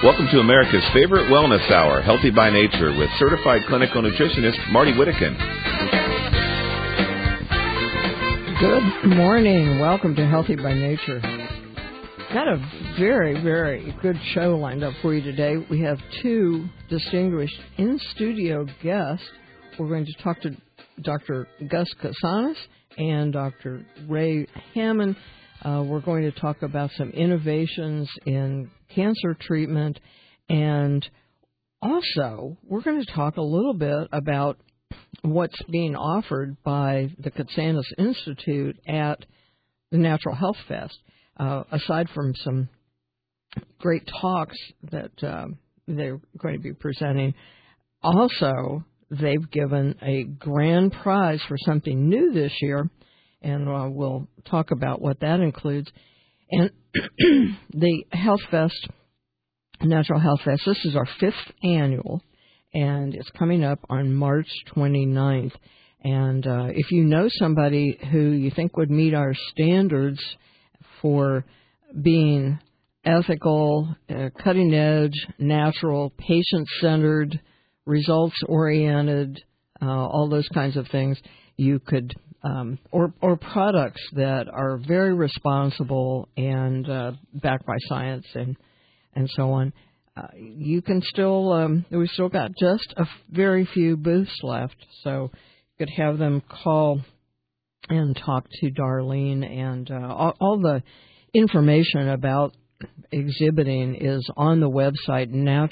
Welcome to America's favorite wellness hour, Healthy by Nature, with certified clinical nutritionist Marty Whittakin. Good morning. Welcome to Healthy by Nature. Got a very, very good show lined up for you today. We have two distinguished in-studio guests. We're going to talk to Dr. Gus Kasanis and Dr. Ray Hammond. We're going to talk about some innovations in cancer treatment, and also we're going to talk a little bit about what's being offered by the Katsanis Institute at the Natural Health Fest. Aside from some great talks that they're going to be presenting, also they've given a grand prize for something new this year, and we'll talk about what that includes. And the Health Fest, Natural Health Fest, this is our 5th annual, and it's coming up on March 29th. And if you know somebody who you think would meet our standards for being ethical, cutting-edge, natural, patient-centered, results-oriented, all those kinds of things, you could, or products that are very responsible and backed by science and so on. You can still, we still got just a very few booths left, so you could have them call and talk to Darlene, and all the information about exhibiting is on the website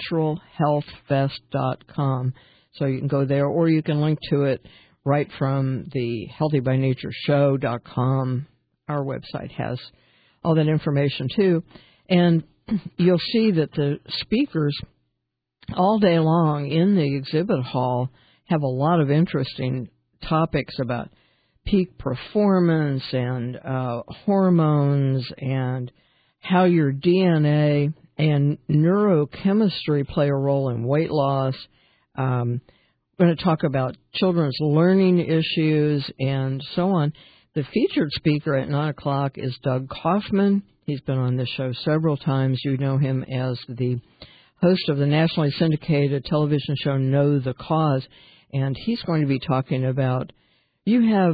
naturalhealthfest.com. So you can go there, or you can link to it right from the healthybynatureshow.com. Our website has all that information too. And you'll see that the speakers all day long in the exhibit hall have a lot of interesting topics about peak performance and hormones and how your DNA and neurochemistry play a role in weight loss. We're going to talk about children's learning issues and so on. The featured speaker at 9 o'clock is Doug Kaufman. He's been on this show several times. You know him as the host of the nationally syndicated television show Know the Cause, and he's going to be talking about, you have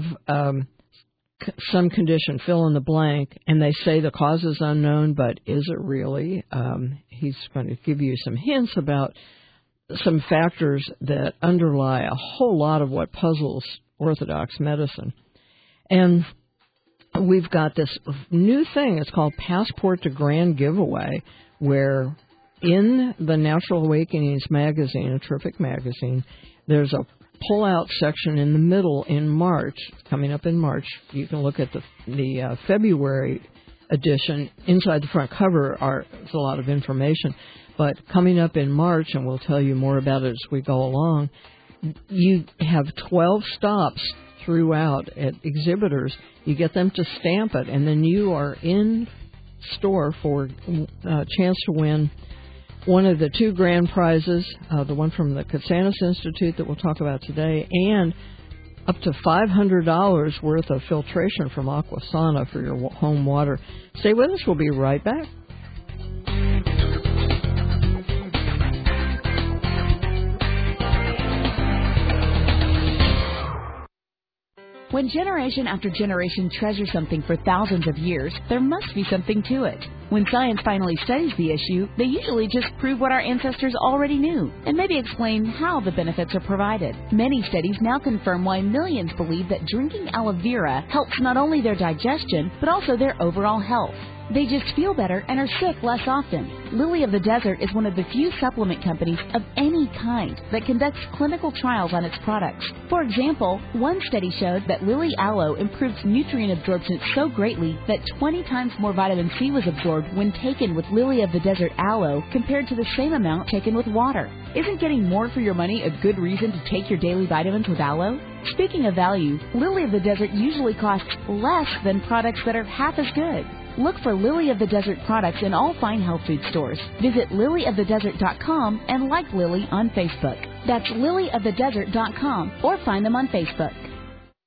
some condition, fill in the blank, and they say the cause is unknown, but is it really? He's going to give you some hints about some factors that underlie a whole lot of what puzzles Orthodox medicine. And we've got this new thing. It's called Passport to Grand Giveaway, where in the Natural Awakenings magazine, a terrific magazine, there's a pull-out section in the middle in March, coming up in March. You can look at the February edition. Inside the front cover there's a lot of information. But coming up in March, and we'll tell you more about it as we go along, you have 12 stops throughout at exhibitors. You get them to stamp it, and then you are in store for a chance to win one of the 2 grand prizes, the one from the Katsanis Institute that we'll talk about today, and up to $500 worth of filtration from Aquasana for your home water. Stay with us. We'll be right back. When generation after generation treasures something for thousands of years, there must be something to it. When science finally studies the issue, they usually just prove what our ancestors already knew, and maybe explain how the benefits are provided. Many studies now confirm why millions believe that drinking aloe vera helps not only their digestion, but also their overall health. They just feel better and are sick less often. Lily of the Desert is one of the few supplement companies of any kind that conducts clinical trials on its products. For example, one study showed that Lily Aloe improves nutrient absorption so greatly that 20 times more vitamin C was absorbed when taken with Lily of the Desert Aloe compared to the same amount taken with water. Isn't getting more for your money a good reason to take your daily vitamins with aloe? Speaking of value, Lily of the Desert usually costs less than products that are half as good. Look for Lily of the Desert products in all fine health food stores. Visit lilyofthedesert.com and like Lily on Facebook. That's lilyofthedesert.com or find them on Facebook.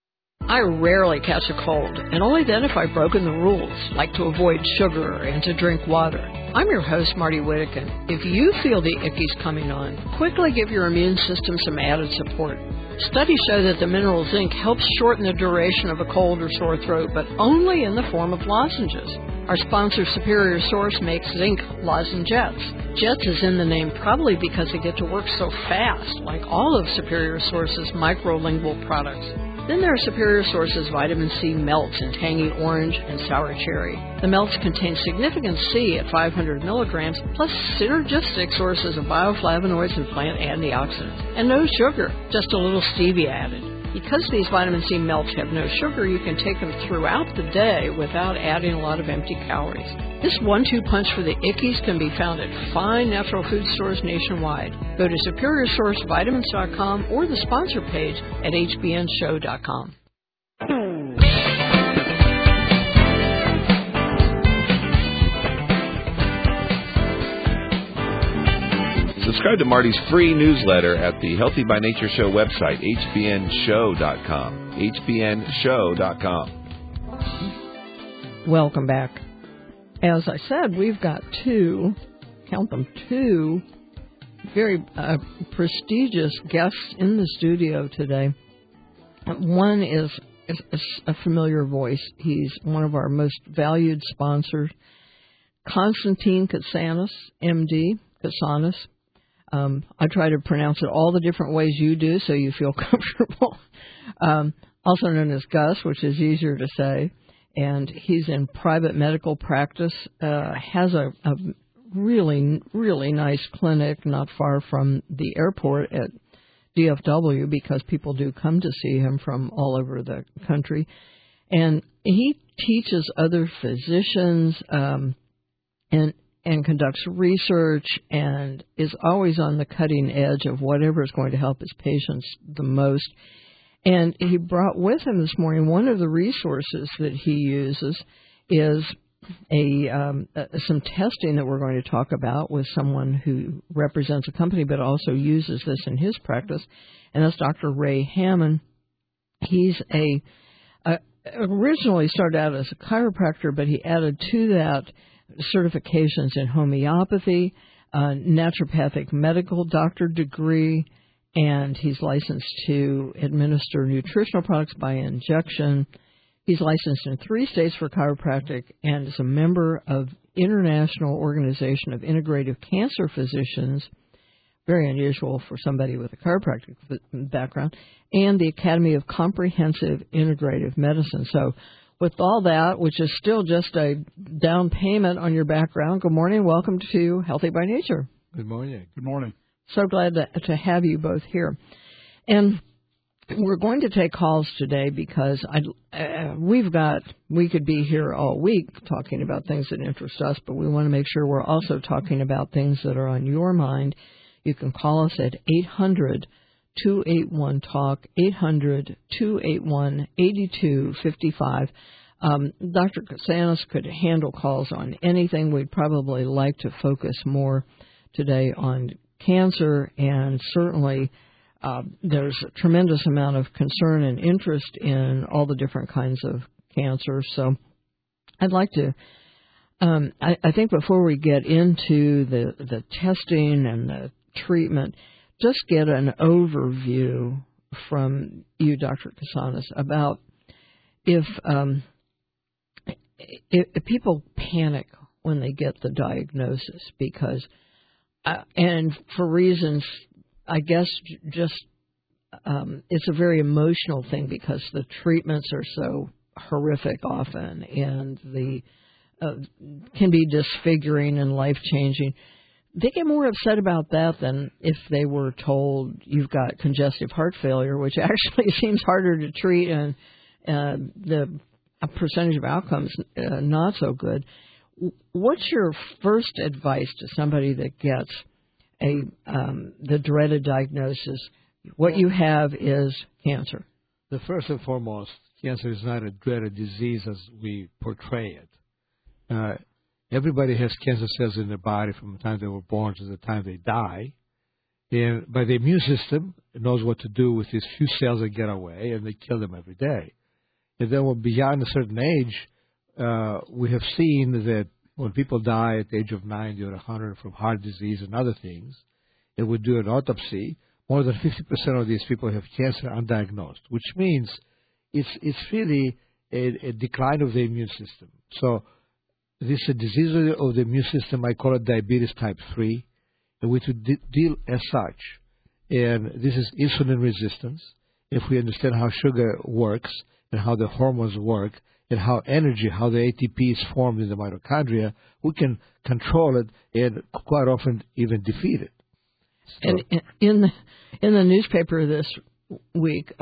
I rarely catch a cold, and only then if I've broken the rules, like to avoid sugar and to drink water. I'm your host, Marty Whittakin. If you feel the ickies coming on, quickly give your immune system some added support. Studies show that the mineral zinc helps shorten the duration of a cold or sore throat, but only in the form of lozenges. Our sponsor, Superior Source, makes zinc lozengettes. Jets is in the name probably because they get to work so fast, like all of Superior Source's microlingual products. Then there are Superior Source's vitamin C melts in tangy orange and sour cherry. The melts contain significant C at 500 milligrams, plus synergistic sources of bioflavonoids and plant antioxidants. And no sugar, just a little stevia added. Because these vitamin C melts have no sugar, you can take them throughout the day without adding a lot of empty calories. This 1-2 punch for the ickies can be found at fine natural food stores nationwide. Go to SuperiorSourceVitamins.com or the sponsor page at hbnshow.com. Subscribe to Marty's free newsletter at the Healthy by Nature Show website, hbnshow.com. hbnshow.com. Welcome back. As I said, we've got two very prestigious guests in the studio today. One is a familiar voice. He's one of our most valued sponsors, Konstantin Katsanis, MD, Katsanis. I try to pronounce it all the different ways you do so you feel comfortable. Also known as Gus, which is easier to say. And he's in private medical practice, has a really, really nice clinic not far from the airport at DFW because people do come to see him from all over the country. And he teaches other physicians and conducts research and is always on the cutting edge of whatever is going to help his patients the most. And he brought with him this morning one of the resources that he uses is some testing that we're going to talk about with someone who represents a company but also uses this in his practice, and that's Dr. Ray Hammond. He's originally started out as a chiropractor, but he added to that certifications in homeopathy, naturopathic medical doctor degree, and he's licensed to administer nutritional products by injection. He's licensed in 3 states for chiropractic and is a member of International Organization of Integrative Cancer Physicians, very unusual for somebody with a chiropractic background, and the Academy of Comprehensive Integrative Medicine. So with all that, which is still just a down payment on your background, good morning. Welcome to Healthy by Nature. Good morning. Good morning. So glad to have you both here. And we're going to take calls today because we could be here all week talking about things that interest us, but we want to make sure we're also talking about things that are on your mind. You can call us at 800-281-TALK, 800-281-8255. Dr. Katsanis could handle calls on anything. We'd probably like to focus more today on cancer, and certainly there's a tremendous amount of concern and interest in all the different kinds of cancer. So I'd like to, I think before we get into the testing and the treatment, just get an overview from you, Dr. Katsanis, about if people panic when they get the diagnosis because and for reasons, I guess, just it's a very emotional thing because the treatments are so horrific often and the can be disfiguring and life-changing. They get more upset about that than if they were told you've got congestive heart failure, which actually seems harder to treat and the percentage of outcomes not so good. What's your first advice to somebody that gets the dreaded diagnosis? What you have is cancer. The first and foremost, cancer is not a dreaded disease as we portray it. Everybody has cancer cells in their body from the time they were born to the time they die. But the immune system knows what to do with these few cells that get away, and they kill them every day. And then beyond a certain age, we have seen that when people die at the age of 90 or 100 from heart disease and other things, and we do an autopsy, more than 50% of these people have cancer undiagnosed, which means it's really a decline of the immune system. So this is a disease of the immune system. I call it diabetes type 3, and we should deal as such. And this is insulin resistance. If we understand how sugar works and how the hormones work and how the ATP is formed in the mitochondria, we can control it and quite often even defeat it. So, and in the newspaper this week,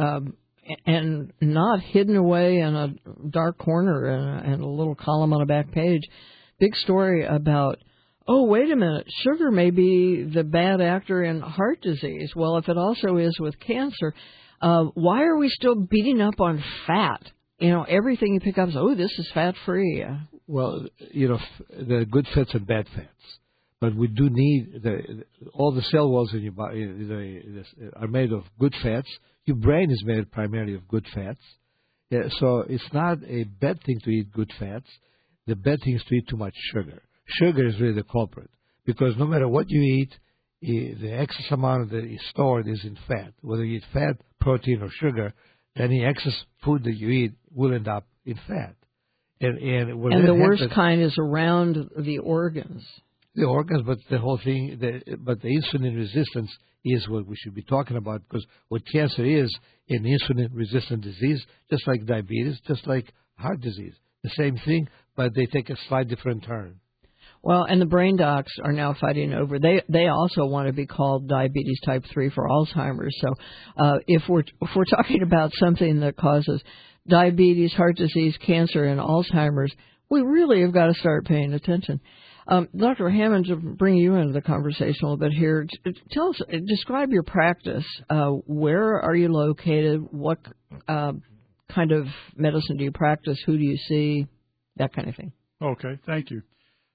and not hidden away in a dark corner and a little column on a back page, big story about, oh, wait a minute, sugar may be the bad actor in heart disease. Well, if it also is with cancer, why are we still beating up on fat? Everything you pick up is, oh, this is fat-free. Well, the good fats and bad fats. But we do need all the cell walls in your body are made of good fats. Your brain is made primarily of good fats. So it's not a bad thing to eat good fats. The bad thing is to eat too much sugar. Sugar is really the culprit because no matter what you eat, the excess amount that is stored is in fat. Whether you eat fat, protein, or sugar, any excess food that you eat will end up in fat. And the worst kind is around the organs. The organs, but the whole thing, but the insulin resistance is what we should be talking about, because what cancer is an insulin-resistant disease, just like diabetes, just like heart disease. The same thing, but they take a slight different turn. Well, and the brain docs are now fighting over. They also want to be called diabetes type 3 for Alzheimer's. So if we're talking about something that causes diabetes, heart disease, cancer, and Alzheimer's, we really have got to start paying attention. Dr. Hammond, to bring you into the conversation a little bit here, tell us, describe your practice. Where are you located? What kind of medicine do you practice? Who do you see? That kind of thing. Okay, thank you.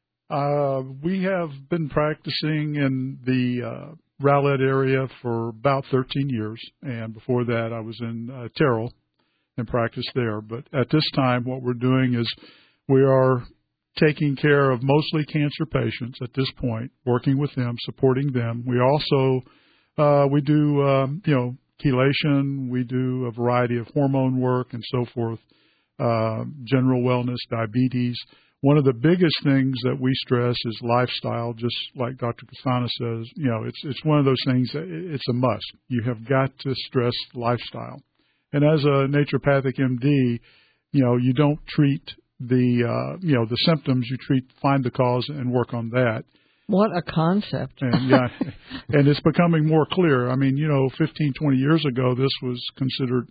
We have been practicing in the Rowlett area for about 13 years, and before that I was in Terrell and practiced there. But at this time, what we're doing is we are taking care of mostly cancer patients at this point, working with them, supporting them. We also we do chelation, we do a variety of hormone work and so forth, general wellness, diabetes. One of the biggest things that we stress is lifestyle, just like Dr. Castana says. It's one of those things that it's a must. You have got to stress lifestyle. And as a naturopathic MD, you don't treat the symptoms, you find the cause and work on that. What a concept. And and it's becoming more clear. 15, 20 years ago, this was considered,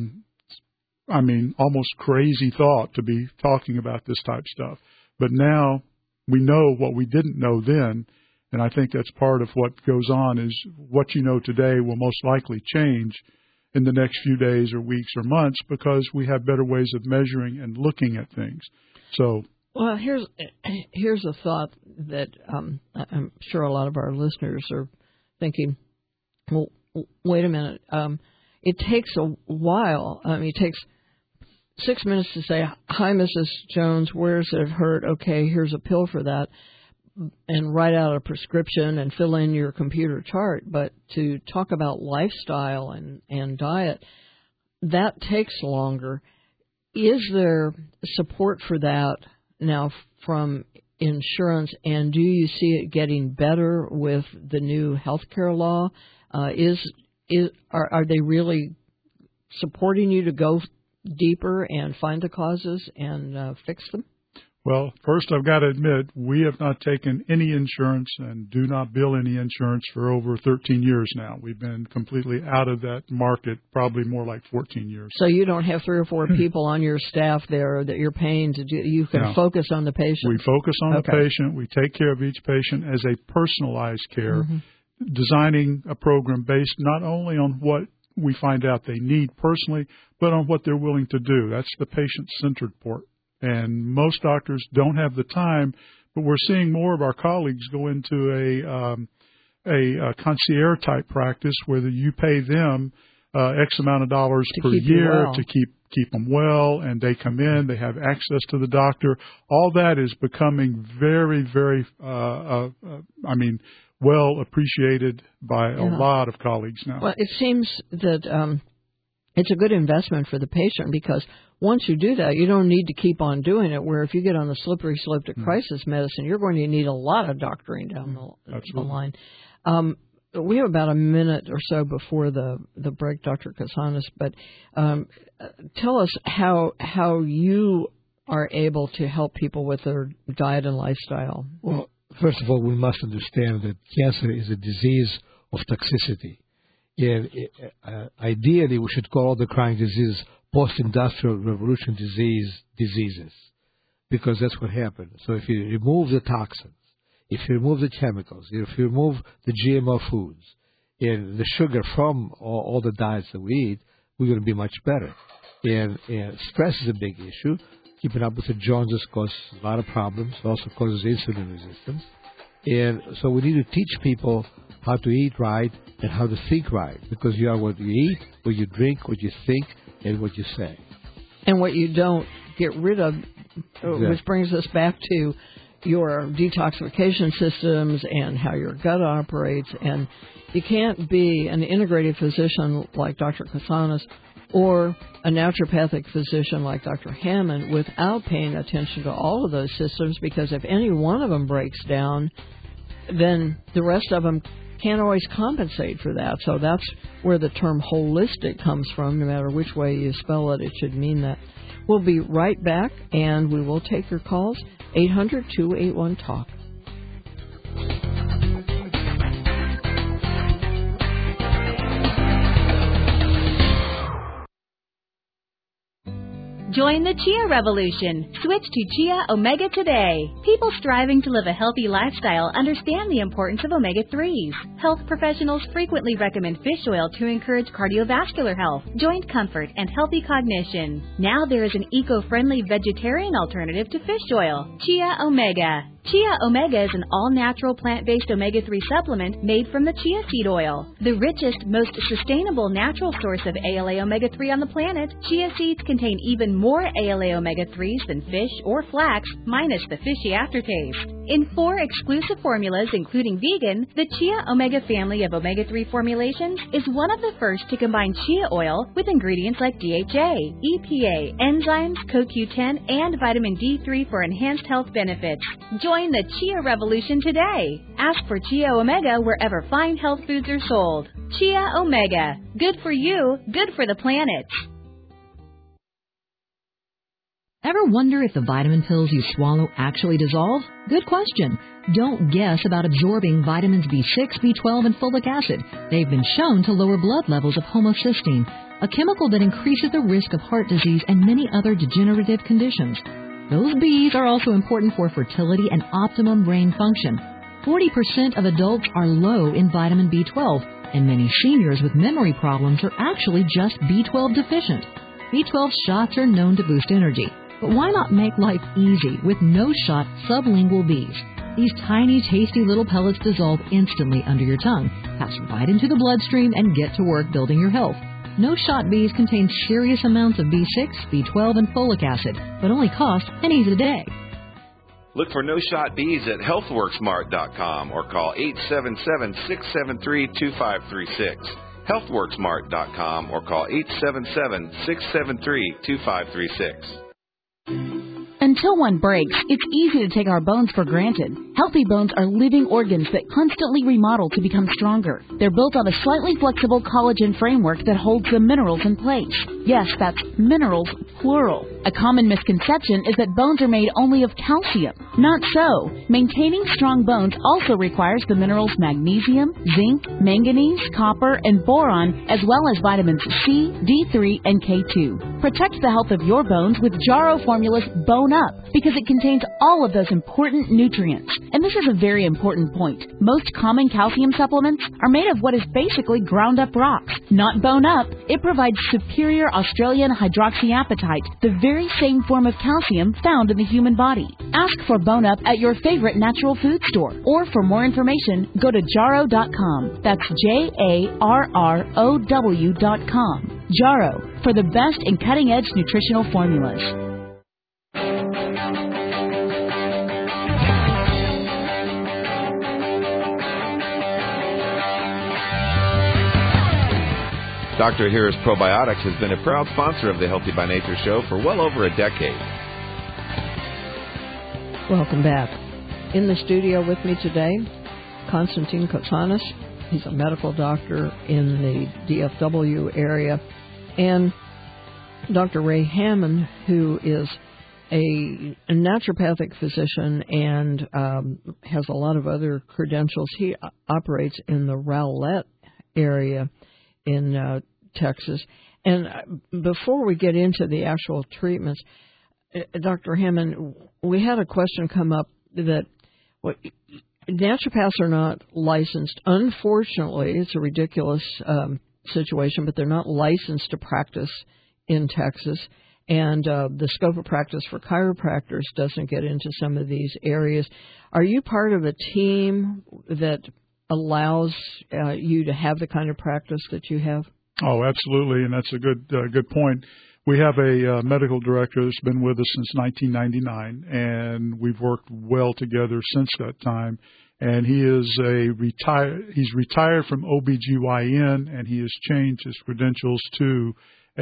almost crazy thought to be talking about this type of stuff. But now we know what we didn't know then, and I think that's part of what goes on is what you know today will most likely change in the next few days or weeks or months because we have better ways of measuring and looking at things. So, well, here's a thought that I'm sure a lot of our listeners are thinking, well, wait a minute. It takes a while. It takes 6 minutes to say, hi, Mrs. Jones, where's it hurt? Okay, here's a pill for that. And write out a prescription and fill in your computer chart. But to talk about lifestyle and diet, that takes longer. Is there support for that now from insurance, and do you see it getting better with the new healthcare law? Are they really supporting you to go deeper and find the causes and fix them? Well, first I've got to admit, we have not taken any insurance and do not bill any insurance for over 13 years now. We've been completely out of that market, probably more like 14 years. So you don't have 3 or 4 people on your staff there that you're paying to do. You can focus on the patient. We focus on the patient. We take care of each patient as a personalized care, designing a program based not only on what we find out they need personally, but on what they're willing to do. That's the patient-centered part. And most doctors don't have the time, but we're seeing more of our colleagues go into a concierge type practice where you pay them X amount of dollars per year to keep keep them well, and they come in, they have access to the doctor. All that is becoming very, very, well appreciated by a lot of colleagues now. Well, it seems that it's a good investment for the patient, because once you do that, you don't need to keep on doing it, where if you get on the slippery slope to crisis medicine, you're going to need a lot of doctoring down the line. We have about a minute or so before the break, Dr. Katsanis, but tell us how you are able to help people with their diet and lifestyle. Well, first of all, we must understand that cancer is a disease of toxicity. And ideally, we should call all the chronic diseases post-industrial revolution diseases, because that's what happened. So if you remove the toxins, if you remove the chemicals, if you remove the GMO foods and the sugar from all the diets that we eat, we're going to be much better. And stress is a big issue. Keeping up with the Joneses causes a lot of problems, also causes insulin resistance. And so we need to teach people how to eat right and how to think right, because you are what you eat, what you drink, what you think, and what you say. And what you don't get rid of, which brings us back to your detoxification systems and how your gut operates. And you can't be an integrative physician like Dr. Katsanis or a naturopathic physician like Dr. Hammond without paying attention to all of those systems, because if any one of them breaks down, then the rest of them can't always compensate for that. So that's where the term holistic comes from. No matter which way you spell it, it should mean that. We'll be right back, and we will take your calls, 800-281-TALK. Join the Chia Revolution. Switch to Chia Omega today. People striving to live a healthy lifestyle understand the importance of omega-3s. Health professionals frequently recommend fish oil to encourage cardiovascular health, joint comfort, and healthy cognition. Now there is an eco-friendly vegetarian alternative to fish oil, Chia Omega. Chia Omega is an all-natural plant-based omega-3 supplement made from the chia seed oil. The richest, most sustainable natural source of ALA omega-3 on the planet, chia seeds contain even more ALA omega-3s than fish or flax, minus the fishy aftertaste. In 4 exclusive formulas, including vegan, the Chia Omega family of omega-3 formulations is one of the first to combine chia oil with ingredients like DHA, EPA, enzymes, CoQ10, and vitamin D3 for enhanced health benefits. Join the Chia Revolution today. Ask for Chia Omega wherever fine health foods are sold. Chia Omega. Good for you, good for the planet. Ever wonder if the vitamin pills you swallow actually dissolve? Good question. Don't guess about absorbing vitamins B6, B12, and folic acid. They've been shown to lower blood levels of homocysteine, a chemical that increases the risk of heart disease and many other degenerative conditions. Those Bs are also important for fertility and optimum brain function. 40% of adults are low in vitamin B12, and many seniors with memory problems are actually just B12 deficient. B12 shots are known to boost energy. But why not make life easy with no-shot sublingual Bs? These tiny, tasty little pellets dissolve instantly under your tongue, pass right into the bloodstream, and get to work building your health. No-shot Bs contain serious amounts of B6, B12, and folic acid, but only cost pennies a day. Look for No Shot Bees at healthworksmart.com or call 877-673-2536. healthworksmart.com or call 877-673-2536. Until one breaks, it's easy to take our bones for granted. Healthy bones are living organs that constantly remodel to become stronger. They're built on a slightly flexible collagen framework that holds the minerals in place. Yes, that's minerals, plural. A common misconception is that bones are made only of calcium. Not so. Maintaining strong bones also requires the minerals magnesium, zinc, manganese, copper, and boron, as well as vitamins C, D3, and K2. Protect the health of your bones with Jarrow Formula's Bone Up, because it contains all of those important nutrients. And this is a very important point. Most common calcium supplements are made of what is basically ground up rocks. Not Bone Up. It provides superior Australian hydroxyapatite, the very same form of calcium found in the human body. Ask for Bone Up at your favorite natural food store. Or for more information, go to jarrow.com. That's JARROW.com. Jarrow, for the best in cutting-edge nutritional formulas. Dr. Harris Probiotics has been a proud sponsor of the Healthy by Nature show for well over a decade. Welcome back. In the studio with me today, Konstantin Katsanis. He's a medical doctor in the DFW area. And Dr. Ray Hammond, who is a naturopathic physician and has a lot of other credentials. He operates in the Rowlett area in Texas. And before we get into the actual treatments, Dr. Hammond, we had a question come up that naturopaths are not licensed. Unfortunately, it's a ridiculous situation, but they're not licensed to practice in Texas. And the scope of practice for chiropractors doesn't get into some of these areas. Are you part of a team that allows you to have the kind of practice that you have? Oh, absolutely, and that's a good point. We have a medical director that's been with us since 1999, and we've worked well together since that time. And he is he's retired from OBGYN, and he has changed his credentials to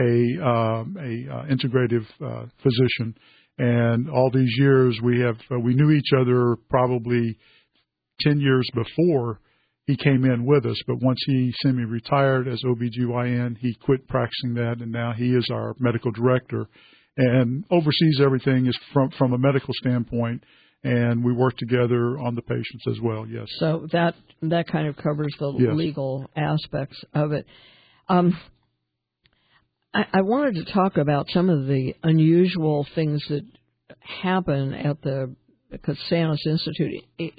a integrative physician. And all these years we knew each other probably 10 years before he came in with us, but once he semi-retired as OBGYN, he quit practicing that, and now he is our medical director and oversees everything is from a medical standpoint, and we work together on the patients as well, yes. So that kind of covers the legal aspects of it. I wanted to talk about some of the unusual things that happen at the Katsanis Institute.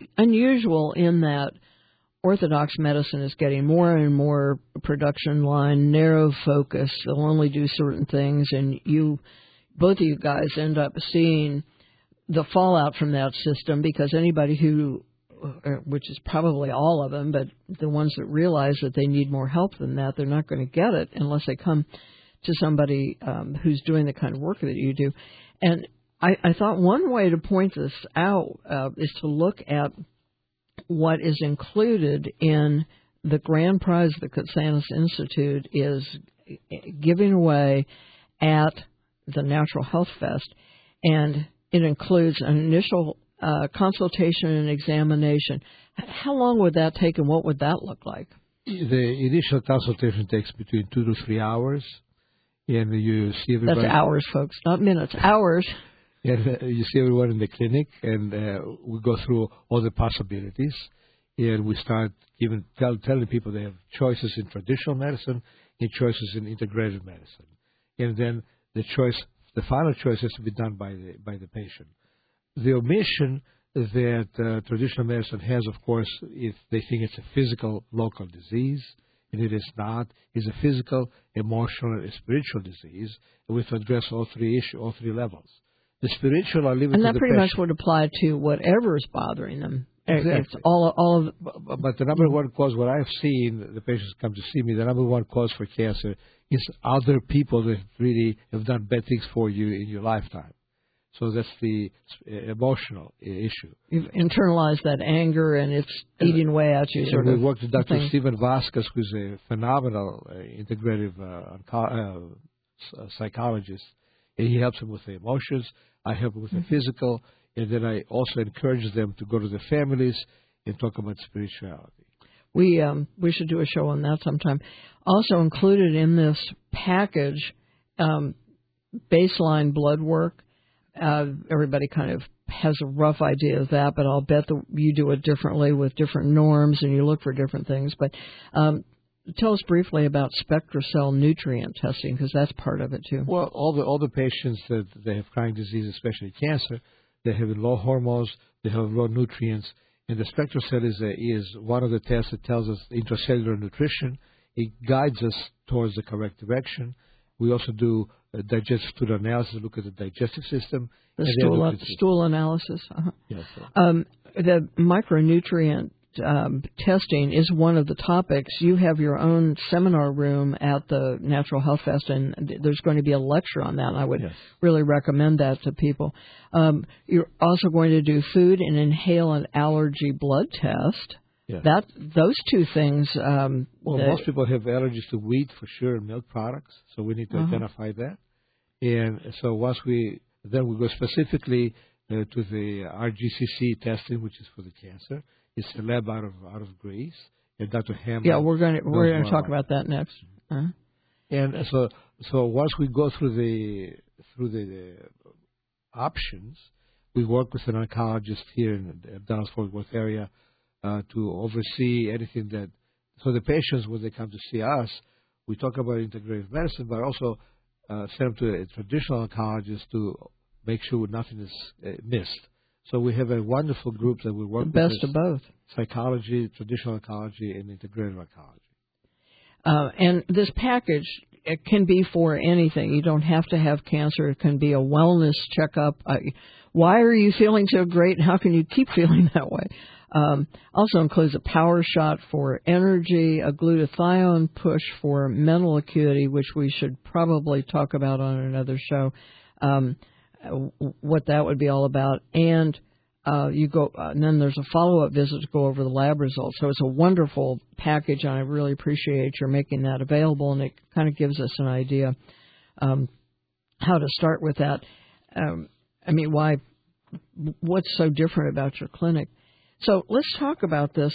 Unusual in that Orthodox medicine is getting more and more production line, narrow focus. They'll only do certain things, and both of you guys end up seeing the fallout from that system because anybody who, which is probably all of them, but the ones that realize that they need more help than that, they're not going to get it unless they come to somebody who's doing the kind of work that you do. And I thought one way to point this out is to look at what is included in the grand prize the Katsanis Institute is giving away at the Natural Health Fest, and it includes an initial consultation and examination. How long would that take, and what would that look like? The initial consultation takes between 2 to 3 hours, and you see everybody. That's hours, folks, not minutes. Hours. And you see everyone in the clinic, and we go through all the possibilities, and we start telling people they have choices in traditional medicine and choices in integrative medicine. And then the final choice has to be done by the patient. The omission that traditional medicine has, of course, if they think it's a physical local disease, and it is not, is a physical, emotional, and spiritual disease, and we have to address all three levels. The spiritual are leaving to the patient. And that pretty much would apply to whatever is bothering them. Exactly. It's all of. But the number one cause, what I've seen, the patients come to see me, the number one cause for cancer is other people that really have done bad things for you in your lifetime. So that's the emotional issue. You've internalized that anger, and it's eating away at you. And we worked with Dr. Stephen Vasquez, who's a phenomenal integrative psychologist. And he helps them with the emotions. I help them with the physical. And then I also encourage them to go to their families and talk about spirituality. We should do a show on that sometime. Also included in this package, baseline blood work. Everybody kind of has a rough idea of that, but I'll bet that you do it differently with different norms and you look for different things. But tell us briefly about SpectraCell nutrient testing, because that's part of it too. Well, all the patients that they have chronic disease, especially cancer, they have low hormones, they have low nutrients, and the SpectraCell is one of the tests that tells us intracellular nutrition. It guides us towards the correct direction. We also do digestive stool analysis, look at the digestive system. The stool analysis. Uh-huh. Yes. The micronutrient testing is one of the topics. You have your own seminar room at the Natural Health Fest, and there's going to be a lecture on that. And I would really recommend that to people. You're also going to do food and inhale an allergy blood test. Yeah. Those two things. Most people have allergies to wheat for sure and milk products, so we need to identify that. And so once we go specifically to the RGCC testing, which is for the cancer. It's a lab out of Greece, and Dr. Hammond. Yeah, we're going to talk about that next. Uh-huh. And so once we go through the options, we work with an oncologist here in the Dallas-Fort Worth area to oversee anything that. So the patients, when they come to see us, we talk about integrative medicine, but also send them to a traditional oncologist to make sure nothing is missed. So we have a wonderful group that we work with. The best of both. Psychology, traditional oncology, and integrative oncology. And this package, it can be for anything. You don't have to have cancer. It can be a wellness checkup. Why are you feeling so great, and how can you keep feeling that way? Also includes a power shot for energy, a glutathione push for mental acuity, which we should probably talk about on another show. What that would be all about, and and then there's a follow-up visit to go over the lab results. So it's a wonderful package, and I really appreciate your making that available, and it kind of gives us an idea how to start with that. What's so different about your clinic? So let's talk about this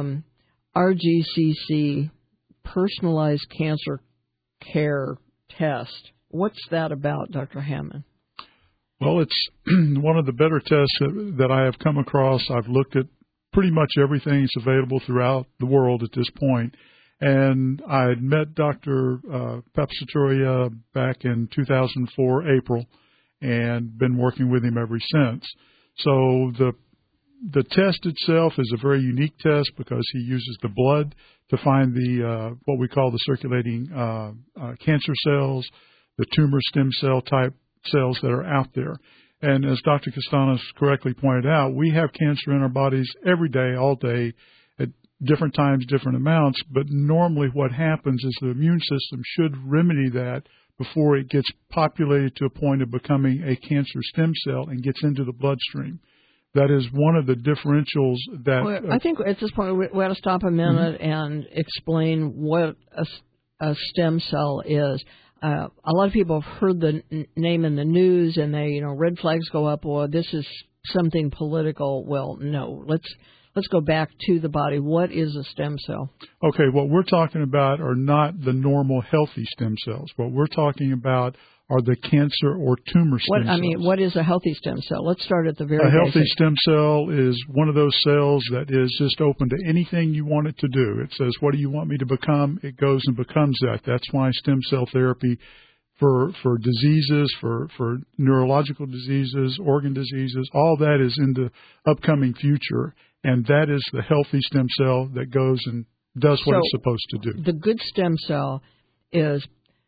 RGCC, Personalized Cancer Care Test. What's that about, Dr. Hammond? Well, it's one of the better tests that I have come across. I've looked at pretty much everything that's available throughout the world at this point. And I had met Dr. Papsaturia back in 2004, April, and been working with him ever since. So the test itself is a very unique test because he uses the blood to find the what we call the circulating cancer cells, the tumor stem cell type cells that are out there. And as Dr. Castanos correctly pointed out, we have cancer in our bodies every day, all day, at different times, different amounts. But normally what happens is the immune system should remedy that before it gets populated to a point of becoming a cancer stem cell and gets into the bloodstream. That is one of the differentials that... Well, I think at this point we ought to stop a minute and explain what a stem cell is. A lot of people have heard the name in the news, and they, red flags go up. Well, this is something political. Well, no. Let's go back to the body. What is a stem cell? Okay, what we're talking about are not the normal healthy stem cells. What we're talking about are the cancer or tumor stem cells. What is a healthy stem cell? Let's start at the very basic. A healthy stem cell is one of those cells that is just open to anything you want it to do. It says, what do you want me to become? It goes and becomes that. That's why stem cell therapy for diseases, for neurological diseases, organ diseases, all that is in the upcoming future. And that is the healthy stem cell that goes and does what it's supposed to do. The good stem cell is...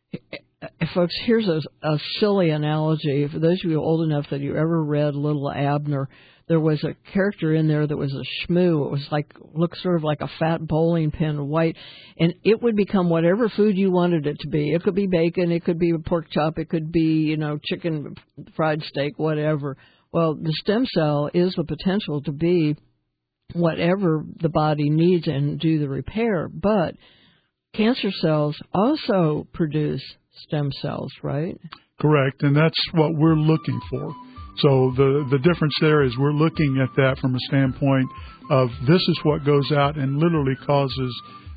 Folks, here's a silly analogy. For those of you old enough that you ever read Little Abner, there was a character in there that was a shmoo. It was looked sort of like a fat bowling pin, white, and it would become whatever food you wanted it to be. It could be bacon, it could be a pork chop, it could be, chicken fried steak, whatever. Well, the stem cell is the potential to be whatever the body needs and do the repair, but cancer cells also produce stem cells, right? Correct, and that's what we're looking for. So the difference there is we're looking at that from a standpoint of this is what goes out and literally causes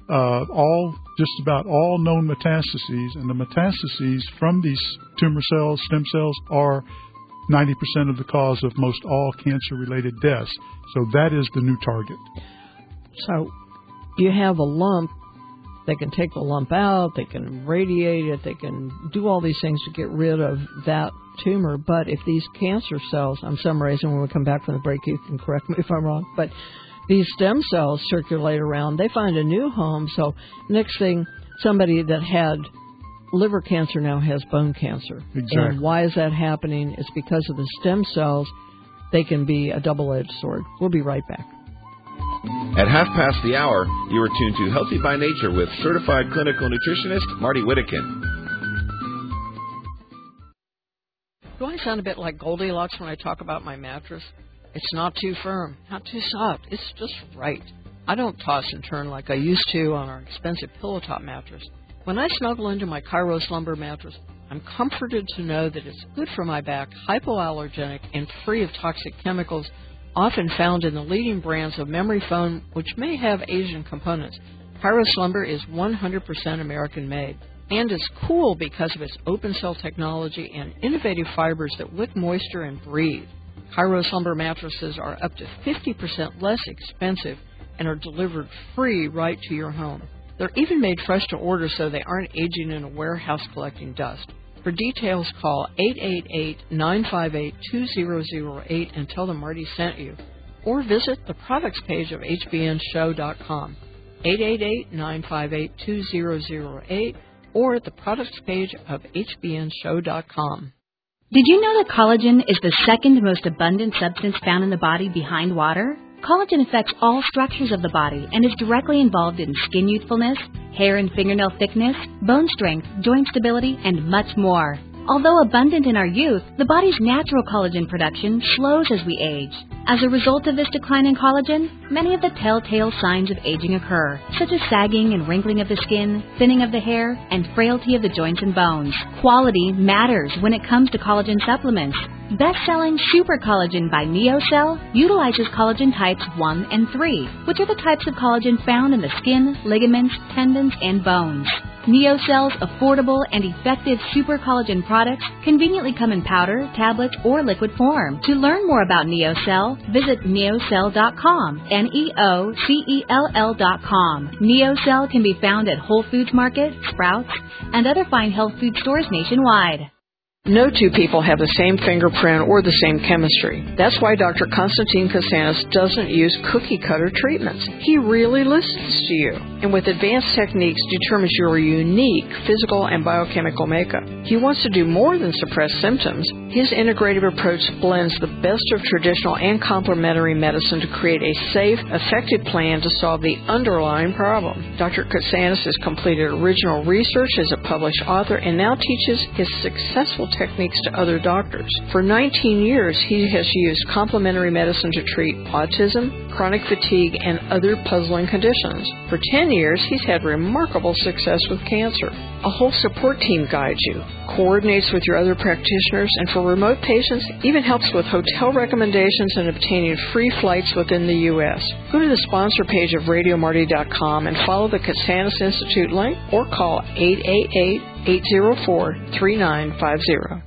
just about all known metastases, and the metastases from these tumor cells, stem cells, are 90% of the cause of most all cancer-related deaths. So that is the new target. So you have a lump. They can take the lump out, they can radiate it, they can do all these things to get rid of that tumor. But if these cancer cells, I'm summarizing when we come back from the break, you can correct me if I'm wrong, but these stem cells circulate around, they find a new home. So next thing, somebody that had liver cancer now has bone cancer. Exactly. And why is that happening? It's because of the stem cells. They can be a double-edged sword. We'll be right back. At 1:30, you are tuned to Healthy by Nature with certified clinical nutritionist Marty Whittakin. Do I sound a bit like Goldilocks when I talk about my mattress? It's not too firm, not too soft. It's just right. I don't toss and turn like I used to on our expensive pillow top mattress. When I snuggle into my Kairos lumber mattress, I'm comforted to know that it's good for my back, hypoallergenic, and free of toxic chemicals often found in the leading brands of memory foam, which may have Asian components. Kairos lumber is 100% American-made and is cool because of its open cell technology and innovative fibers that wick moisture and breathe. Kairos lumber mattresses are up to 50% less expensive and are delivered free right to your home. They're even made fresh to order so they aren't aging in a warehouse collecting dust. For details, call 888-958-2008 and tell them Marty sent you. Or visit the products page of hbnshow.com, 888-958-2008, or at the products page of hbnshow.com. Did you know that collagen is the second most abundant substance found in the body behind water? Collagen affects all structures of the body and is directly involved in skin youthfulness, hair and fingernail thickness, bone strength, joint stability, and much more. Although abundant in our youth, the body's natural collagen production slows as we age. As a result of this decline in collagen, many of the telltale signs of aging occur, such as sagging and wrinkling of the skin, thinning of the hair, and frailty of the joints and bones. Quality matters when it comes to collagen supplements. Best-selling Super Collagen by NeoCell utilizes collagen types 1 and 3, which are the types of collagen found in the skin, ligaments, tendons, and bones. NeoCell's affordable and effective Super Collagen products conveniently come in powder, tablets, or liquid form. To learn more about NeoCell, visit neocell.com, NeoCell.com. NeoCell can be found at Whole Foods Market, Sprouts, and other fine health food stores nationwide. No two people have the same fingerprint or the same chemistry. That's why Dr. Constantine Kasanis doesn't use cookie-cutter treatments. He really listens to you, and with advanced techniques determines your unique physical and biochemical makeup. He wants to do more than suppress symptoms. His integrative approach blends the best of traditional and complementary medicine to create a safe, effective plan to solve the underlying problem. Dr. Kasanis has completed original research as a published author and now teaches his successful techniques to other doctors. For 19 years, he has used complementary medicine to treat autism, chronic fatigue, and other puzzling conditions. For 10 years, he's had remarkable success with cancer. A whole support team guides you, coordinates with your other practitioners, and for remote patients, even helps with hotel recommendations and obtaining free flights within the U.S. Go to the sponsor page of RadioMarty.com and follow the Kasanis Institute link or call 888-804-3950.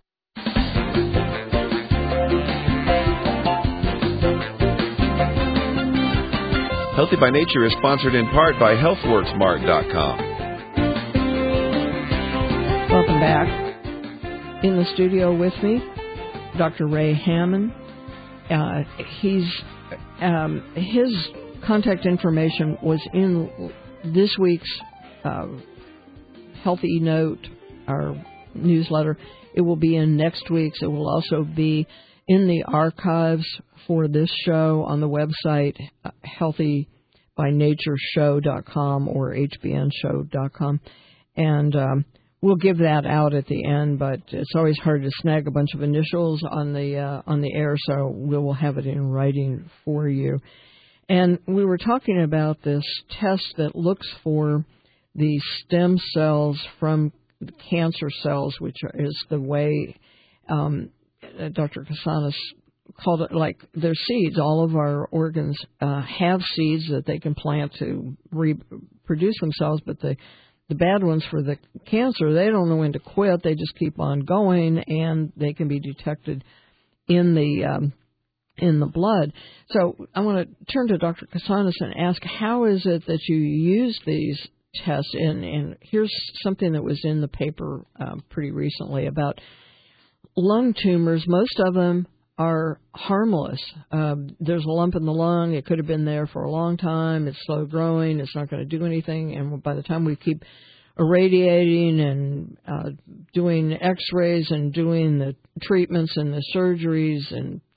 Healthy by Nature is sponsored in part by HealthWorksMart.com. Welcome back. In the studio with me, Dr. Ray Hammond. His contact information was in this week's Healthy Note, our newsletter. It will be in next week's. It will also be in the archives for this show on the website, healthybynatureshow.com or hbnshow.com. And we'll give that out at the end, but it's always hard to snag a bunch of initials on the air, so we will have it in writing for you. And we were talking about this test that looks for the stem cells from cancer cells, which is the way Dr. Kasanis called it, like they're seeds. All of our organs have seeds that they can plant to reproduce themselves, but the bad ones for the cancer, they don't know when to quit. They just keep on going, and they can be detected in the blood. So I want to turn to Dr. Kasanis and ask, how is it that you use these tests? And here's something that was in the paper pretty recently about lung tumors. Most of them are harmless. There's a lump in the lung. It could have been there for a long time. It's slow growing. It's not going to do anything. And by the time we keep irradiating and doing x-rays and doing the treatments and the surgeries and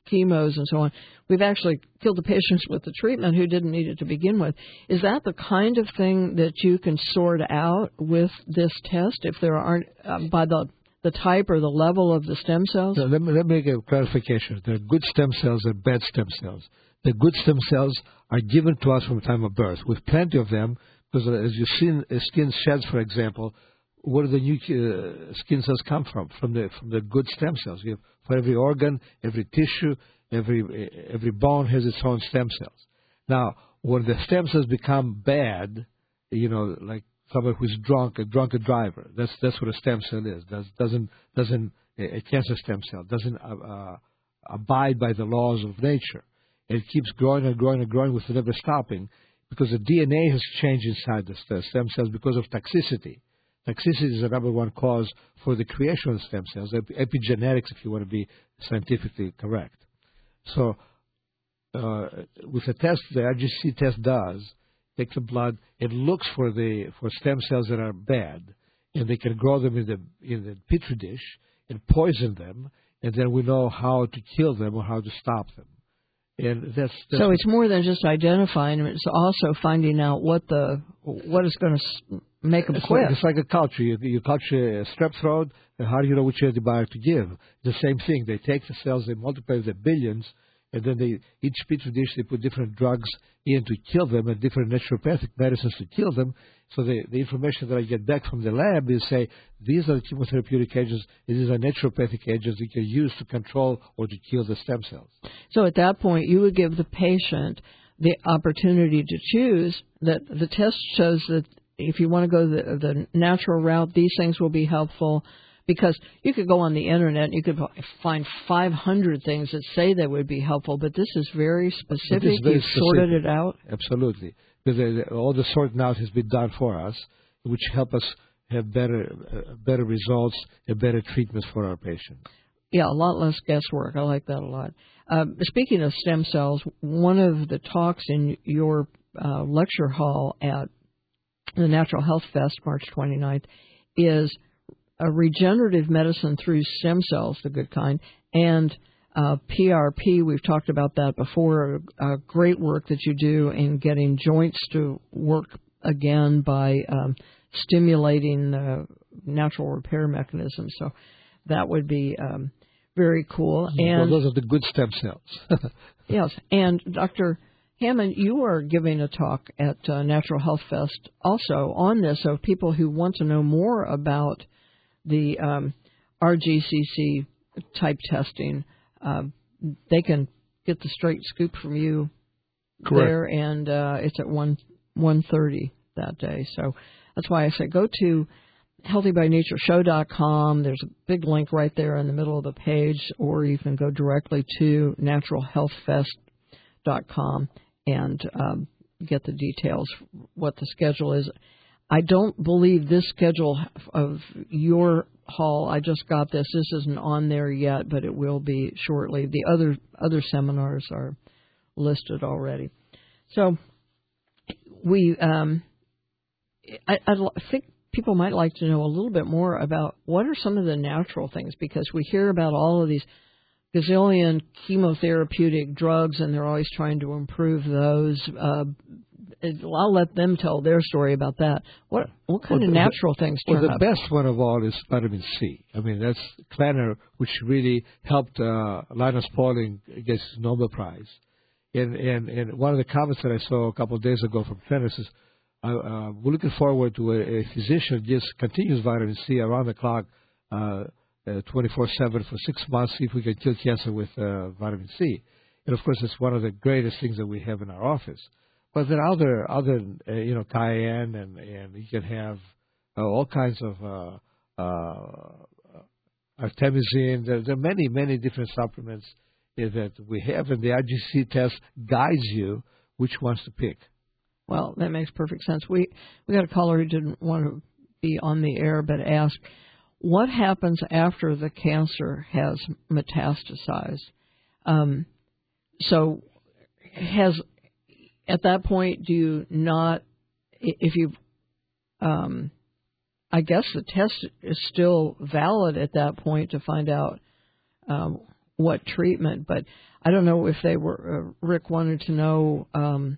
chemos and so on. We've actually killed the patients with the treatment who didn't need it to begin with. Is that the kind of thing that you can sort out with this test if there aren't, by the type or the level of the stem cells? No, let me make a clarification. There are good stem cells and bad stem cells. The good stem cells are given to us from the time of birth. With plenty of them, because as you've seen, skin sheds, for example, where do the new skin cells come from? From the good stem cells. You have, for every organ, every tissue, every bone has its own stem cells. Now, when the stem cells become bad, like somebody who's drunk, a drunken driver, that's what a stem cell is. Doesn't a cancer stem cell doesn't abide by the laws of nature. It keeps growing and growing and growing with never stopping, because the DNA has changed inside the stem cells because of toxicity. Toxicity is the number one cause for the creation of stem cells, epigenetics, if you want to be scientifically correct. So with the test, the RGC test does, takes the blood, it looks for stem cells that are bad, and they can grow them in the petri dish and poison them, and then we know how to kill them or how to stop them. And that's so it's more than just identifying them; it's also finding out what is going to make them quit. It's like a culture. You culture a strep throat, and how do you know which antibiotic to give? The same thing. They take the cells, they multiply with the billions, and then each petri dish they put different drugs in to kill them and different naturopathic medicines to kill them. So the information that I get back from the lab is say, these are the chemotherapeutic agents, these are naturopathic agents you can use to control or to kill the stem cells. So at that point, you would give the patient the opportunity to choose. That the test shows that if you want to go the natural route, these things will be helpful. Because you could go on the internet and you could find 500 things that say they would be helpful, but this is very specific. You've sorted it out? Absolutely. Because all the sorting out has been done for us, which help us have better results and better treatments for our patients. Yeah, a lot less guesswork. I like that a lot. Speaking of stem cells, one of the talks in your lecture hall at the Natural Health Fest, March 29th, is a regenerative medicine through stem cells, the good kind, and PRP. We've talked about that before. Great work that you do in getting joints to work again by stimulating natural repair mechanisms. So that would be very cool. And those are the good stem cells. Yes, and Dr. Hammond, you are giving a talk at Natural Health Fest also on this. So people who want to know more about the RGCC type testing, they can get the straight scoop from you. Correct. There, and it's at 1:30 that day. So that's why I say go to healthybynatureshow.com. There's a big link right there in the middle of the page, or you can go directly to naturalhealthfest.com and get the details, what the schedule is. I don't believe this schedule of your hall, I just got this. This isn't on there yet, but it will be shortly. The other seminars are listed already. So I think people might like to know a little bit more about what are some of the natural things, because we hear about all of these gazillion chemotherapeutic drugs, and they're always trying to improve those. I'll let them tell their story about that. What kind of natural things turn up? The best one of all is vitamin C. I mean, that's Klenner, which really helped Linus Pauling get his Nobel Prize. And one of the comments that I saw a couple of days ago from Klenner says, we're looking forward to a physician gives continuous vitamin C around the clock, 24/7 for 6 months, see if we can kill cancer with vitamin C. And of course, it's one of the greatest things that we have in our office. But there are other cayenne, and you can have all kinds of artemisinin. There are many different supplements that we have, and the RGC test guides you which ones to pick. Well, that makes perfect sense. We got a caller who didn't want to be on the air, but asked, what happens after the cancer has metastasized? So at that point, do you not, if you, I guess the test is still valid at that point to find out what treatment. But I don't know if they were, Rick wanted to know,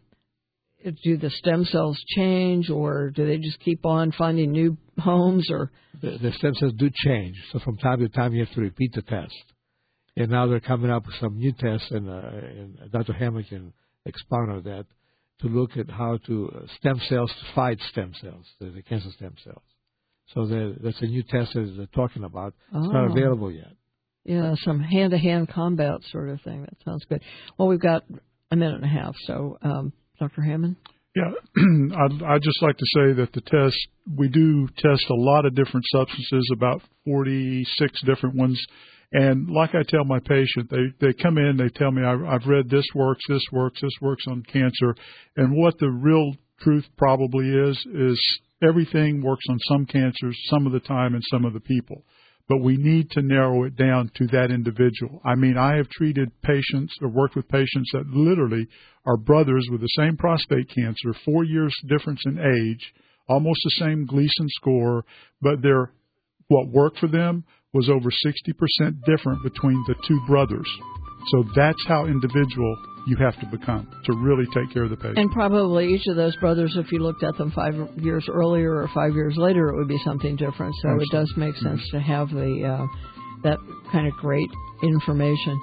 do the stem cells change, or do they just keep on finding new homes? Or the stem cells do change. So from time to time, you have to repeat the test. And now they're coming up with some new tests, and Dr. Hammond can expound on that, to look at how to stem cells to fight stem cells, the cancer stem cells. So that's a new test that they're talking about. It's not available yet. Yeah, some hand-to-hand combat sort of thing. That sounds good. Well, we've got a minute and a half, so Dr. Hammond? Yeah, I'd just like to say that the test, we do test a lot of different substances, about 46 different ones. And like I tell my patient, they come in, they tell me, I've read this works on cancer. And what the real truth probably is everything works on some cancers some of the time in some of the people. But we need to narrow it down to that individual. I mean, I have treated patients or worked with patients that literally are brothers with the same prostate cancer, 4 years difference in age, almost the same Gleason score, but what worked for them was over 60% different between the two brothers. So that's how individual you have to become to really take care of the patient. And probably each of those brothers, if you looked at them 5 years earlier or 5 years later, it would be something different. So It does make sense to have that kind of great information.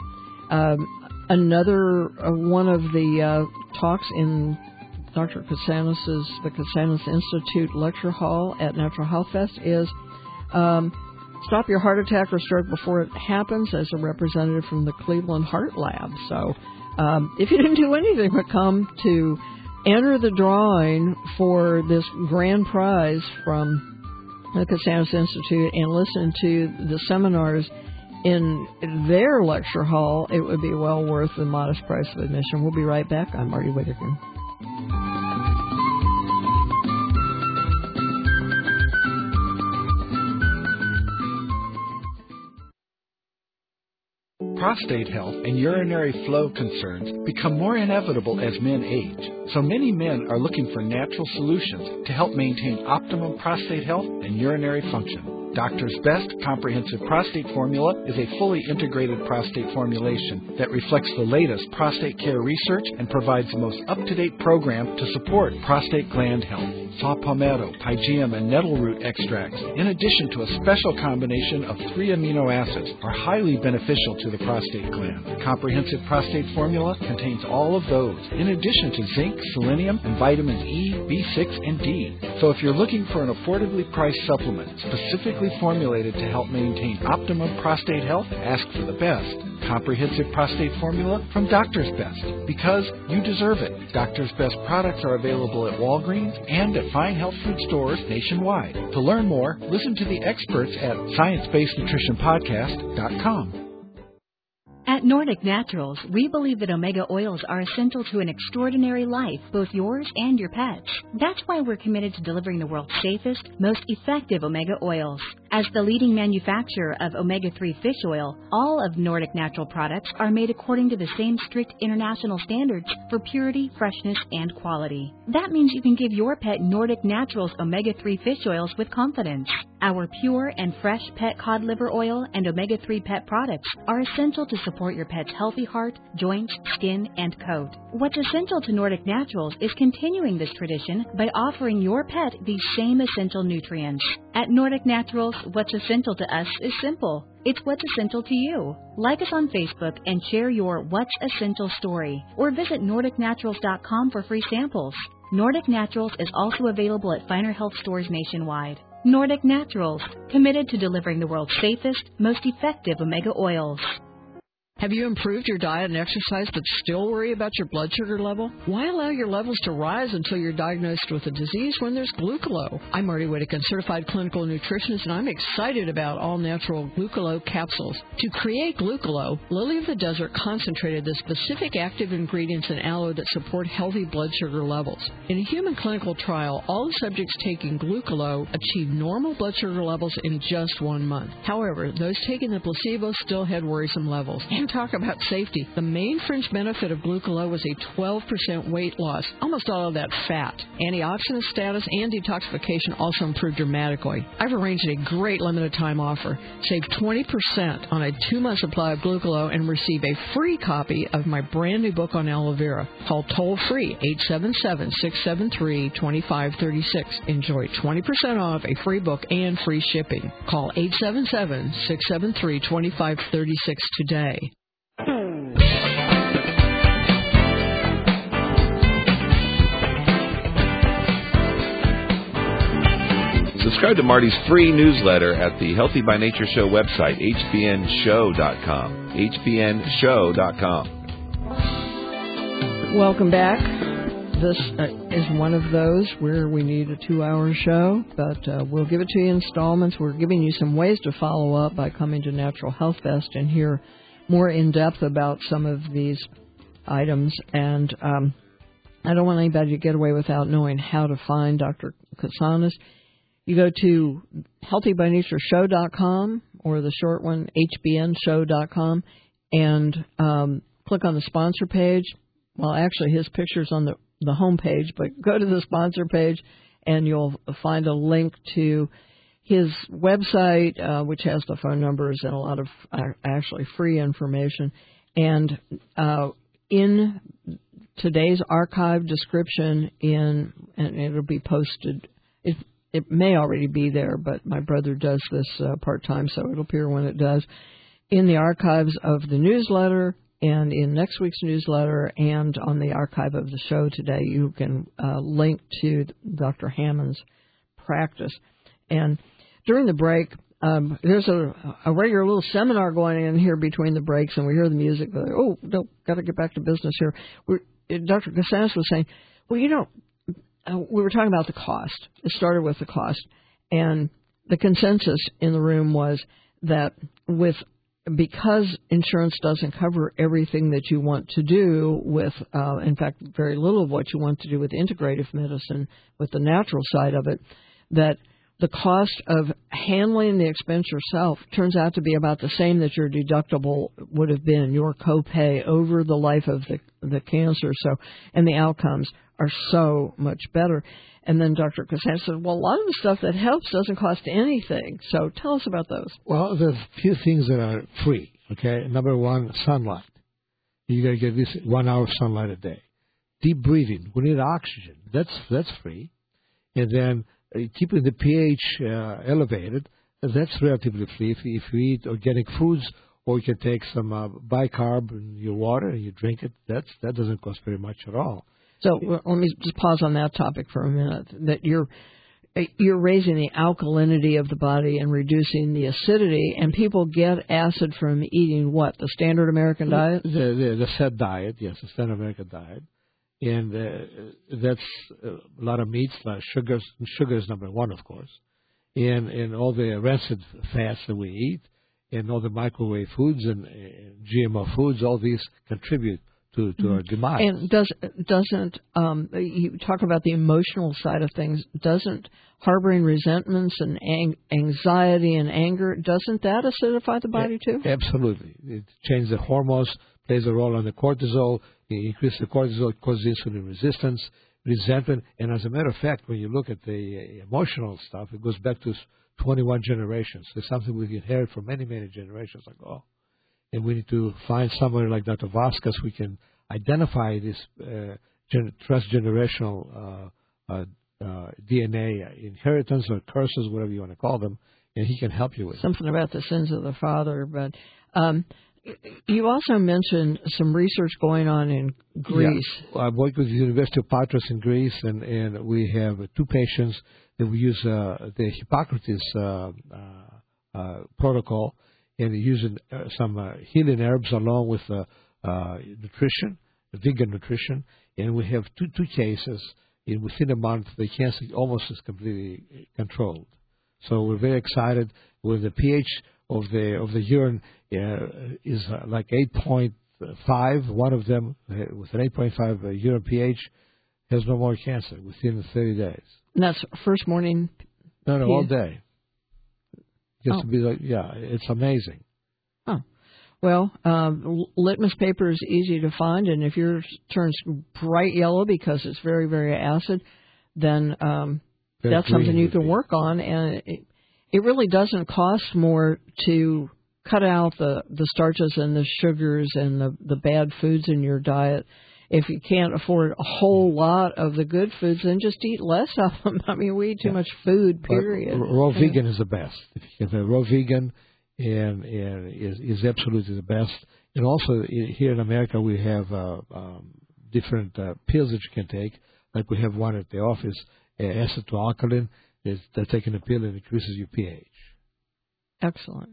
Another one of the talks in Dr. Katsanis' the Katsanis Institute Lecture Hall at Natural Health Fest is Stop Your Heart Attack or Stroke Before It Happens, as a representative from the Cleveland Heart Lab. So if you didn't do anything but come to enter the drawing for this grand prize from the Katsanis Institute and listen to the seminars in their lecture hall, it would be well worth the modest price of admission. We'll be right back. I'm Marty Whittaker. Prostate health and urinary flow concerns become more inevitable as men age. So many men are looking for natural solutions to help maintain optimum prostate health and urinary function. Doctor's Best Comprehensive Prostate Formula is a fully integrated prostate formulation that reflects the latest prostate care research and provides the most up-to-date program to support prostate gland health. Saw palmetto, pygeum, and nettle root extracts, in addition to a special combination of 3 amino acids, are highly beneficial to the prostate gland. Comprehensive Prostate Formula contains all of those, in addition to zinc, selenium, and vitamins E, B6, and D. So if you're looking for an affordably priced supplement specifically formulated to help maintain optimum prostate health, ask for the best. Comprehensive Prostate Formula from Doctor's Best, because you deserve it. Doctor's Best products are available at Walgreens and at fine health food stores nationwide. To learn more, listen to the experts at ScienceBasedNutritionPodcast.com. At Nordic Naturals, we believe that omega oils are essential to an extraordinary life, both yours and your pets. That's why we're committed to delivering the world's safest, most effective omega oils. As the leading manufacturer of omega-3 fish oil, all of Nordic Natural products are made according to the same strict international standards for purity, freshness, and quality. That means you can give your pet Nordic Naturals omega-3 fish oils with confidence. Our pure and fresh pet cod liver oil and omega-3 pet products are essential to support your pet's healthy heart, joints, skin, and coat. What's essential to Nordic Naturals is continuing this tradition by offering your pet these same essential nutrients. At Nordic Naturals, what's essential to us is simple. It's what's essential to you. Like us on Facebook and share your What's Essential story, or visit NordicNaturals.com for free samples. Nordic Naturals is also available at finer health stores nationwide. Nordic Naturals, committed to delivering the world's safest, most effective omega oils. Have you improved your diet and exercise but still worry about your blood sugar level? Why allow your levels to rise until you're diagnosed with a disease when there's Glucolo? I'm Marty Whittaker, certified clinical nutritionist, and I'm excited about all-natural Glucolo capsules. To create Glucolo, Lily of the Desert concentrated the specific active ingredients in aloe that support healthy blood sugar levels. In a human clinical trial, all the subjects taking Glucolo achieved normal blood sugar levels in just 1 month. However, those taking the placebo still had worrisome levels. And and talk about safety. The main fringe benefit of Glucolo was a 12% weight loss, almost all of that fat. Antioxidant status and detoxification also improved dramatically. I've arranged a great limited time offer. Save 20% on a 2-month supply of Glucolo and receive a free copy of my brand new book on aloe vera. Call toll-free 877-673-2536. Enjoy 20% off, a free book, and free shipping. Call 877-673-2536 today. Subscribe to Marty's free newsletter at the Healthy by Nature Show website, hbnshow.com. hbnshow.com. Welcome back. This is one of those where we need a 2-hour show, but we'll give it to you in installments. We're giving you some ways to follow up by coming to Natural Health Fest and hear more in depth about some of these items. And I don't want anybody to get away without knowing how to find Dr. Kasanis. You go to healthybynatureshow.com or the short one, hbnshow.com, and click on the sponsor page. Well, actually, his picture's on the home page, but go to the sponsor page and you'll find a link to his website, which has the phone numbers and a lot of actually free information. And in today's archive description, and it'll be posted, it may already be there, but my brother does this part-time, so it'll appear when it does, in the archives of the newsletter and in next week's newsletter and on the archive of the show today, you can link to Dr. Hammond's practice. And during the break, there's a regular little seminar going in here between the breaks, and we hear the music. Oh, no, got to get back to business here. Dr. Kasanis was saying, well, we were talking about the cost. It started with the cost. And the consensus in the room was that because insurance doesn't cover everything that you want to do with, in fact, very little of what you want to do with integrative medicine, with the natural side of it, that the cost of handling the expense yourself turns out to be about the same that your deductible would have been, your copay over the life of the cancer. So, and the outcomes are so much better. And then Dr. Kasanis said, well, a lot of the stuff that helps doesn't cost anything. So tell us about those. Well, there's a few things that are free, okay? Number one, sunlight. You got to get at least 1 hour of sunlight a day. Deep breathing. We need oxygen. That's free. And then keeping the pH elevated, that's relatively free. If you eat organic foods, or you can take some bicarb in your water and you drink it, that doesn't cost very much at all. So let me just pause on that topic for a minute, that you're raising the alkalinity of the body and reducing the acidity, and people get acid from eating what, the standard American diet? The SAD diet, yes, the standard American diet. And that's a lot of meats, a lot of sugars. And sugar is number one, of course. And all the rancid fats that we eat, and all the microwave foods and GMO foods, all these contribute to our demise. And doesn't you talk about the emotional side of things? Doesn't harboring resentments and anxiety and anger, doesn't that acidify the body too? Absolutely. It changes the hormones, plays a role on the cortisol. You increase the cortisol, it causes insulin resistance, resentment. And as a matter of fact, when you look at the emotional stuff, it goes back to 21 generations. It's something we inherit from many, many generations ago. And we need to find somebody like Dr. Vasquez who can identify this transgenerational DNA inheritance or curses, whatever you want to call them, and he can help you with something about the sins of the father. But you also mentioned some research going on in Greece. Yeah. I work with the University of Patras in Greece, and we have 2 patients that we use the Hippocrates protocol, and using some healing herbs along with nutrition, vegan nutrition, and we have two cases. And within a month, the cancer almost is completely controlled. So we're very excited. With the pH of the urine is like 8.5. One of them with an 8.5 urine pH has no more cancer within 30 days. And that's first morning? No, all day. Just to be like, yeah, it's amazing. Oh. Well, litmus paper is easy to find, and if yours turns bright yellow because it's very, very acid, then that's something you can work on. And it really doesn't cost more to cut out the starches and the sugars and the bad foods in your diet. If you can't afford a whole lot of the good foods, then just eat less of them. I mean, we eat too much food, period. But raw vegan is the best. If you can have raw vegan, and is absolutely the best. And also here in America, we have different pills that you can take. Like we have one at the office, acid to alkaline. They're taking a pill and increases your pH. Excellent.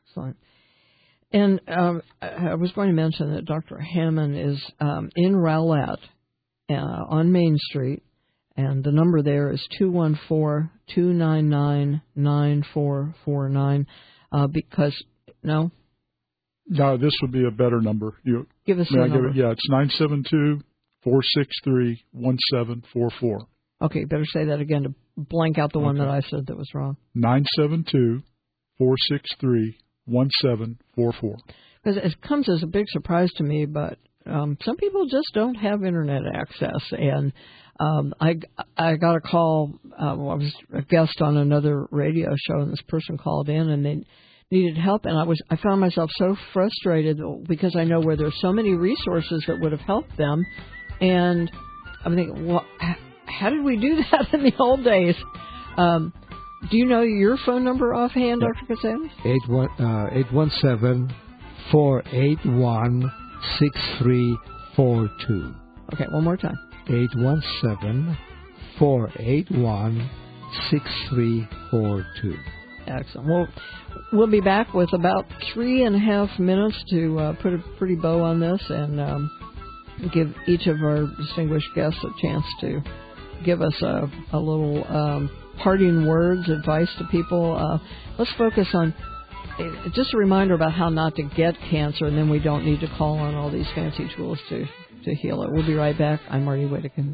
And I was going to mention that Dr. Hammond is in Rowlett on Main Street, and the number there is 214-299-9449. No, this would be a better number. Give us the number. It's 972-463-1744. Okay, better say that again to blank out the one that I said that was wrong. 972-463-1744. Because it comes as a big surprise to me, but some people just don't have internet access. And I got a call. I was a guest on another radio show, and this person called in, and they needed help. And I found myself so frustrated because I know where there's so many resources that would have helped them. And I'm thinking, well, how did we do that in the old days? Do you know your phone number offhand, Dr. Katsanis? 817-481-6342. Okay, one more time. 817-481-6342. Excellent. We'll be back with about 3.5 minutes to put a pretty bow on this and give each of our distinguished guests a chance to give us a little parting words, advice to people. Let's focus on just a reminder about how not to get cancer, and then we don't need to call on all these fancy tools to heal it. We'll be right back. I'm Marty Whittakin.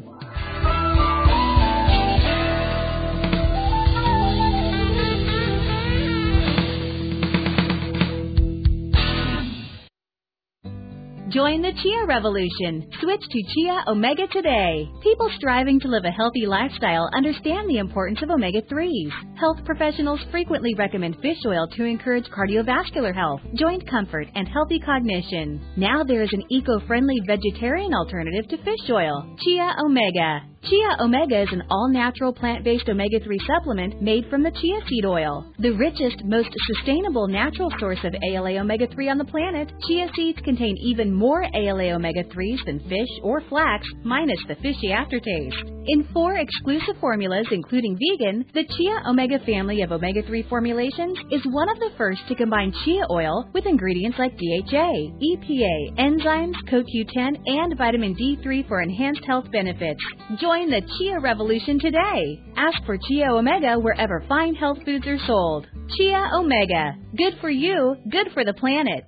Join the Chia Revolution. Switch to Chia Omega today. People striving to live a healthy lifestyle understand the importance of omega-3s. Health professionals frequently recommend fish oil to encourage cardiovascular health, joint comfort, and healthy cognition. Now there is an eco-friendly vegetarian alternative to fish oil, Chia Omega. Chia Omega is an all-natural plant-based omega-3 supplement made from the chia seed oil. The richest, most sustainable natural source of ALA omega-3 on the planet, chia seeds contain even more ALA omega-3s than fish or flax, minus the fishy aftertaste. In 4 exclusive formulas, including vegan, the Chia Omega family of omega-3 formulations is one of the first to combine chia oil with ingredients like DHA, EPA, enzymes, CoQ10, and vitamin D3 for enhanced health benefits. Join the Chia Revolution today. Ask for Chia Omega wherever fine health foods are sold. Chia Omega. Good for you, good for the planet.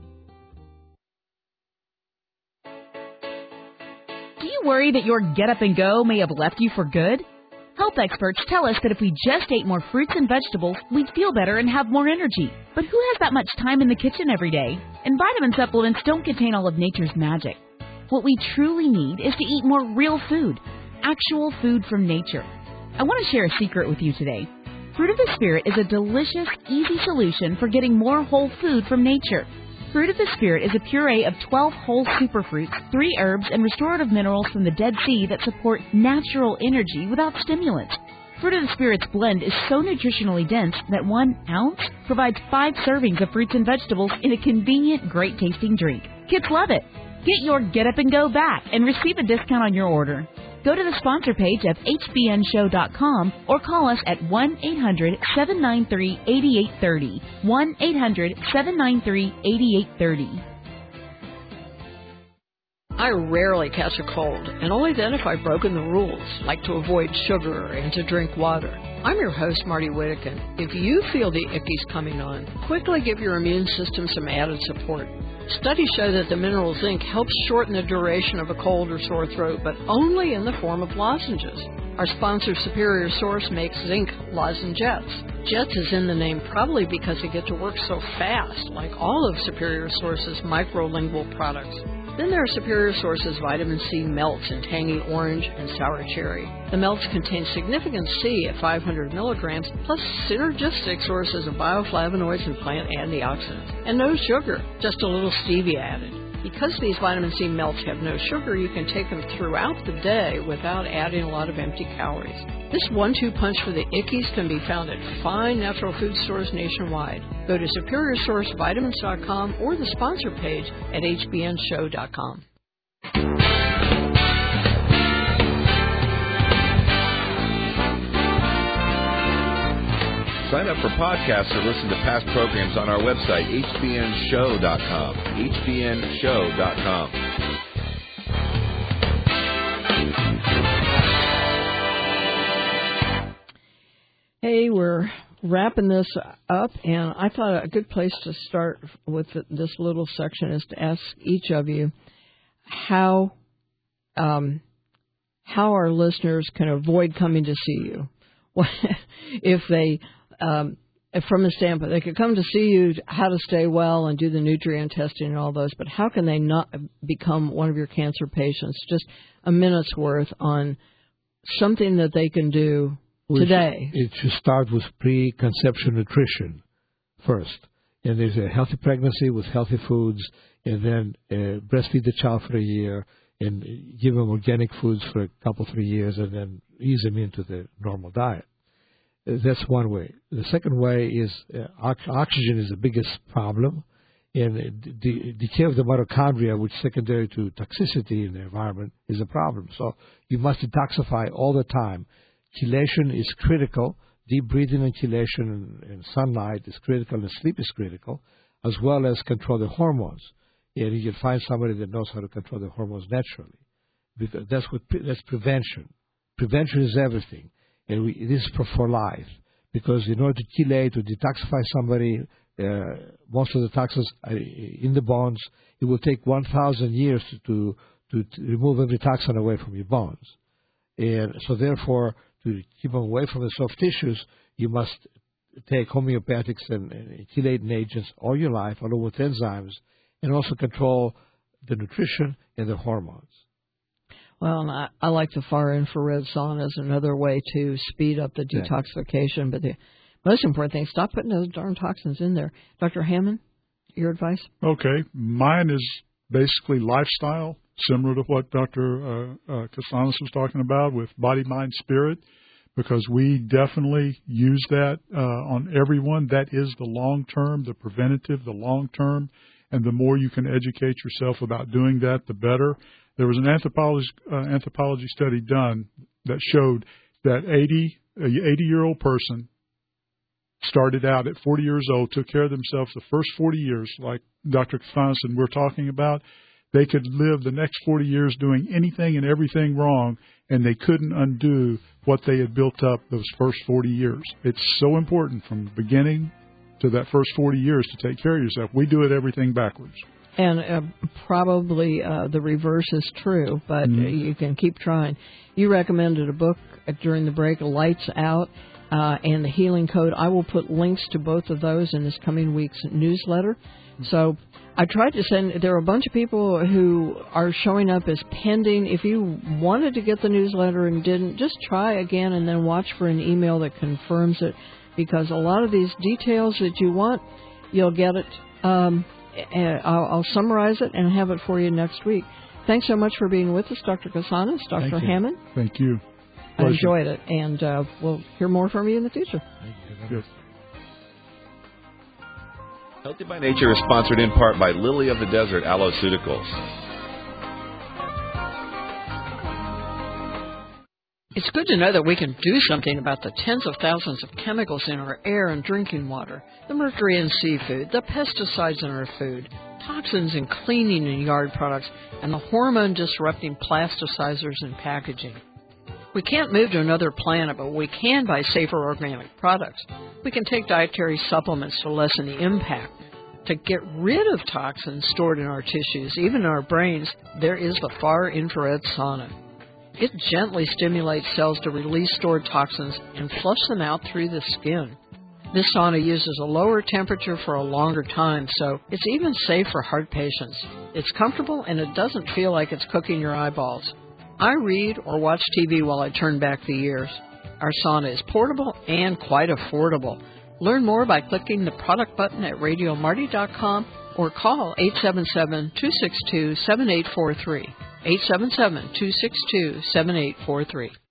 Do you worry that your get up and go may have left you for good? Health experts tell us that if we just ate more fruits and vegetables, we'd feel better and have more energy. But who has that much time in the kitchen every day? And vitamin supplements don't contain all of nature's magic. What we truly need is to eat more real food, actual food from nature. I want to share a secret with you today. Fruit of the Spirit is a delicious, easy solution for getting more whole food from nature. Fruit of the Spirit is a puree of 12 whole superfruits, 3 herbs, and restorative minerals from the Dead Sea that support natural energy without stimulants. Fruit of the Spirit's blend is so nutritionally dense that 1 ounce provides 5 servings of fruits and vegetables in a convenient, great-tasting drink. Kids love it. Get your Get Up and Go back and receive a discount on your order. Go to the sponsor page of hbnshow.com or call us at 1-800-793-8830. 1-800-793-8830. I rarely catch a cold, and only then if I've broken the rules, like to avoid sugar and to drink water. I'm your host, Marty Whittakin. If you feel the ickies coming on, quickly give your immune system some added support. Studies show that the mineral zinc helps shorten the duration of a cold or sore throat, but only in the form of lozenges. Our sponsor, Superior Source, makes zinc lozengettes. Jets is in the name probably because they get to work so fast, like all of Superior Source's microlingual products. Then there are Superior Source's vitamin C melts in tangy orange and sour cherry. The melts contain significant C at 500 milligrams, plus synergistic sources of bioflavonoids and plant antioxidants. And no sugar, just a little stevia added. Because these vitamin C melts have no sugar, you can take them throughout the day without adding a lot of empty calories. This 1-2 punch for the ickies can be found at fine natural food stores nationwide. Go to SuperiorSourceVitamins.com or the sponsor page at hbnshow.com. Sign up for podcasts or listen to past programs on our website, hbnshow.com. hbnshow.com. Hey, we're wrapping this up, and I thought a good place to start with this little section is to ask each of you how our listeners can avoid coming to see you. If they, from the standpoint, they could come to see you how to stay well and do the nutrient testing and all those, but how can they not become one of your cancer patients? Just a minute's worth on something that they can do today. It should start with pre-conception nutrition first. And there's a healthy pregnancy with healthy foods, and then breastfeed the child for a year and give them organic foods for a couple, 3 years, and then ease them into the normal diet. That's one way. The second way is oxygen is the biggest problem. And the decay of the mitochondria, which is secondary to toxicity in the environment, is a problem. So you must detoxify all the time. Chelation is critical. Deep breathing and chelation and sunlight is critical, and sleep is critical, as well as control the hormones. And you can find somebody that knows how to control the hormones naturally, because that's prevention. Prevention is everything, and this is for life. Because in order to chelate, to detoxify somebody, most of the toxins are in the bones. It will take 1,000 years to remove every toxin away from your bones, and so therefore, to keep them away from the soft tissues, you must take homeopathics and chelating agents all your life, along with enzymes, and also control the nutrition and the hormones. Well, and I like the far infrared sauna as another way to speed up the detoxification. But the most important thing, stop putting those darn toxins in there. Dr. Hammond, your advice? Okay. Mine is basically lifestyle, similar to what Dr. Kasanis was talking about with body, mind, spirit, because we definitely use that on everyone. That is the long-term, the preventative, the long-term, and the more you can educate yourself about doing that, the better. There was an anthropology study done that showed that a 80-year-old person started out at 40 years old, took care of themselves the first 40 years, like Dr. Kasanis and we're talking about. They could live the next 40 years doing anything and everything wrong, and they couldn't undo what they had built up those first 40 years. It's so important from the beginning to that first 40 years to take care of yourself. We do everything backwards. And probably the reverse is true, but you can keep trying. You recommended a book during the break, Lights Out, and the Healing Code. I will put links to both of those in this coming week's newsletter. So I tried to send, there are a bunch of people who are showing up as pending. If you wanted to get the newsletter and didn't, just try again and then watch for an email that confirms it, because a lot of these details that you want, you'll get it. I'll summarize it and have it for you next week. Thanks so much for being with us, Dr. Kasanis, Dr. Hammond. Thank you. I enjoyed it, and we'll hear more from you in the future. Thank you. Healthy by Nature is sponsored in part by Lily of the Desert Alloceuticals. It's good to know that we can do something about the tens of thousands of chemicals in our air and drinking water, the mercury in seafood, the pesticides in our food, toxins in cleaning and yard products, and the hormone-disrupting plasticizers in packaging. We can't move to another planet, but we can buy safer organic products. We can take dietary supplements to lessen the impact. To get rid of toxins stored in our tissues, even in our brains, there is the far infrared sauna. It gently stimulates cells to release stored toxins and flush them out through the skin. This sauna uses a lower temperature for a longer time, so it's even safe for heart patients. It's comfortable and it doesn't feel like it's cooking your eyeballs. I read or watch TV while I turn back the years. Our sauna is portable and quite affordable. Learn more by clicking the product button at RadioMarty.com or call 877-262-7843. 877-262-7843.